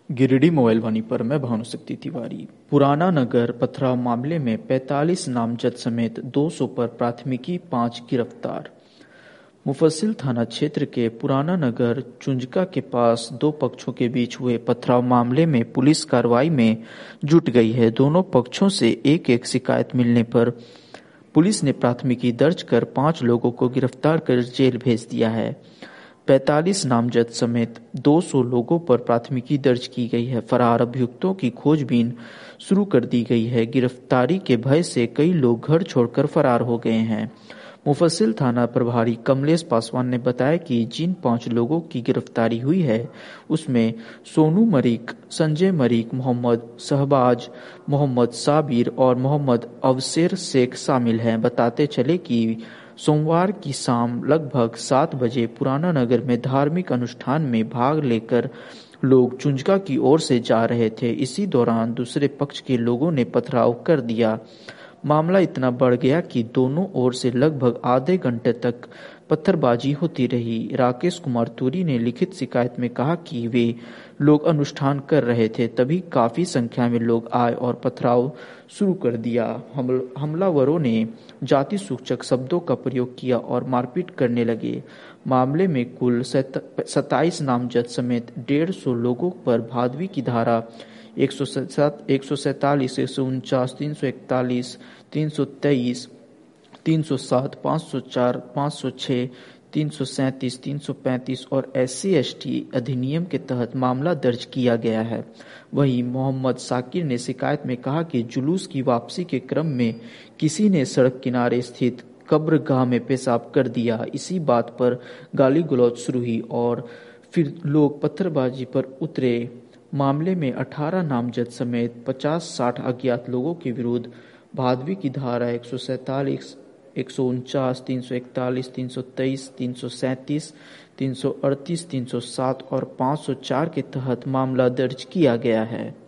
Giridih mobile वाणी पर मैं भानुशक्ति तिवारी। पुराना नगर पथराव मामले में 45 नामजद समेत 200 पर प्राथमिकी, 5 गिरफ्तार। मुफस्सिल थाना क्षेत्र के पुराना नगर चुंजका के पास दो पक्षों के बीच हुए पथराव मामले में पुलिस कार्रवाई में जुट गई है। दोनों पक्षों से एक एक शिकायत मिलने पर पुलिस ने प्राथमिकी दर्ज कर 5 लोगों को गिरफ्तार कर जेल भेज दिया है। 45 नामजद समेत 200 लोगों पर प्राथमिकी दर्ज की गई है। फरार अभियुक्तों की खोजबीन शुरू कर दी गई है। गिरफ्तारी के भय से कई लोग घर छोड़कर फरार हो गए हैं। मुफस्सिल थाना प्रभारी कमलेश पासवान ने बताया कि जिन 5 लोगों की गिरफ्तारी हुई है उसमें सोनू मरीक, संजय मरीक, मोहम्मद शहबाज, मोहम्मद साबिर और मोहम्मद अवसेर शेख शामिल हैं। बताते चले कि सोमवार की शाम लगभग 7 बजे पुराना नगर में धार्मिक अनुष्ठान में भाग लेकर लोग चुंजका की ओर से जा रहे थे। इसी दौरान दूसरे पक्ष के लोगों ने पथराव कर दिया। मामला इतना बढ़ गया कि दोनों ओर से लगभग आधे घंटे तक पत्थरबाजी होती रही। राकेश कुमार तुरी ने लिखित शिकायत में कहा कि वे लोग अनुष्ठान कर रहे थे, तभी काफी संख्या में लोग आए और पथराव शुरू कर दिया। हमलावरों ने जाति सूचक शब्दों का प्रयोग किया और मारपीट करने लगे। मामले में कुल 27 नामजद समेत 150 लोगों पर भादवी की धारा 147, 149, 341, 323, 307, 504, 506, 337, 335 और SC/ST अधिनियम के तहत मामला दर्ज किया गया है। वहीं मोहम्मद साकिर ने शिकायत में कहा कि जुलूस की वापसी के क्रम में किसी ने सड़क किनारे स्थित कब्रगाह में पेशाब कर दिया। इसी बात पर गाली गलौज शुरू हुई और फिर लोग पत्थरबाजी पर उतरे। मामले में 18 नामजद समेत 50-60 अज्ञात लोगों के विरुद्ध भादवी की धारा 147, 149, 341, 323, 337, 338, 307 और 504 के तहत मामला दर्ज किया गया है।